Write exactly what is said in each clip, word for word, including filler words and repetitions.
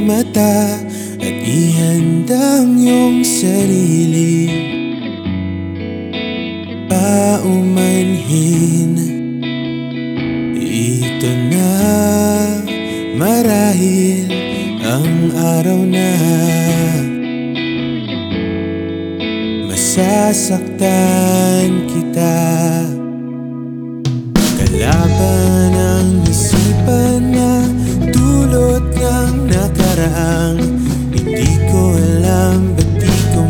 mata at ihandang iyong sarili. Paumanhin, ito na marahil ang araw na masasaktan kita. Kalaban ang isipan na dulot ng nakaraang hindi ko alam ba't di ko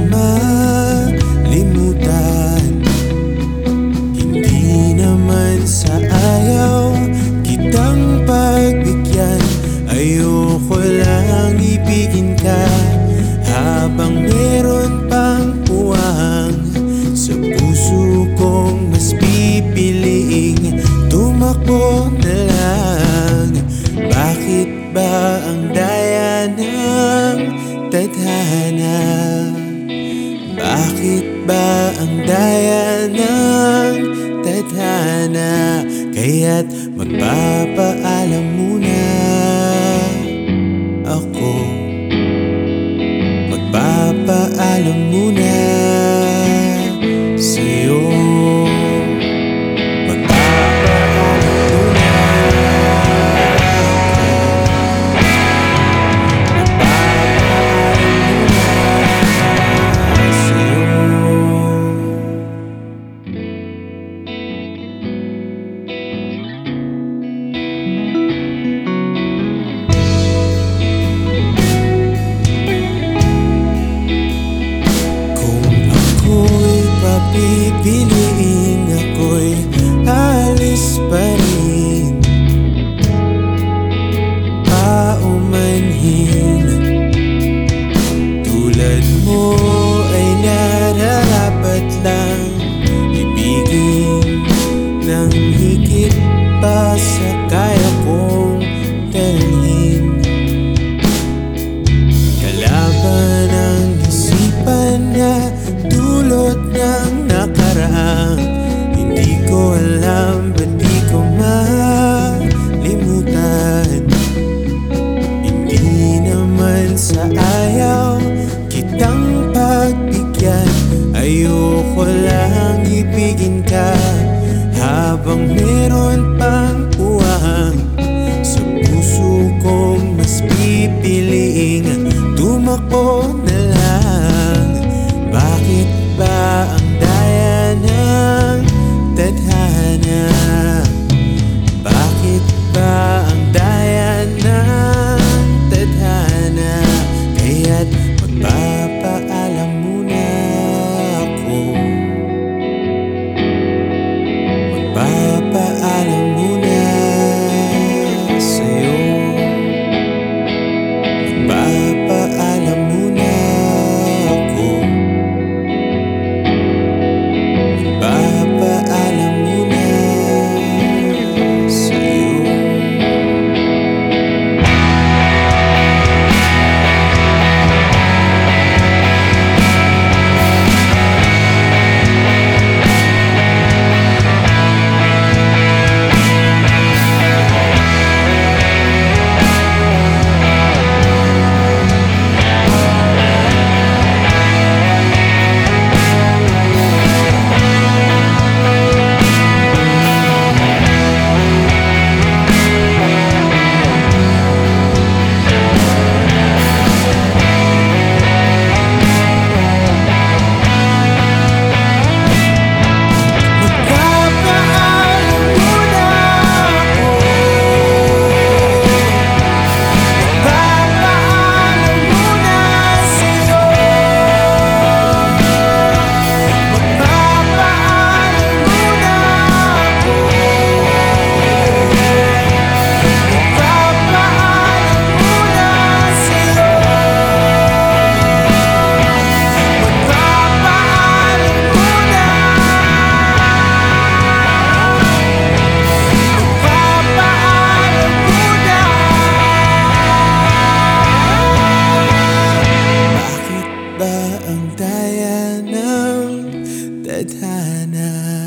malimutan. Hindi naman sa ayaw kitang pagbigyan, ayoko lang ibigin ka habang meron pang puwang sa puso kong mas pipiliing tumakbo na lang. Bakit ba ang daya ng tadhana? Bakit ba ang daya ng tadhana? Kaya't magpapaalam muna ako, magpapaalam muna sa'yo. Pipiliin ako'y alis pa rin, paumanhin. Tulad mo ay nararapat lang ibigin ng higit pa sa kaya kong dalhin. Kalaban ang isipan na dulot ng nakaraang hindi ko alam ba't di ko malimutan. Hindi naman sa ayaw kitang pagbigyan, ayoko lang ibigin ka habang meron pang puwang sa puso kong mas pipiliing tumakbo na lang. Bakit ba ang daya ng tadhana? Bakit ba ang daya ng tadhana? Kaya't magpapaalam muna ako, magpapaalam muna sa'yo, magpapaalam muna ako, magpapaalam muna sa'yo. ang daya ng tadhana.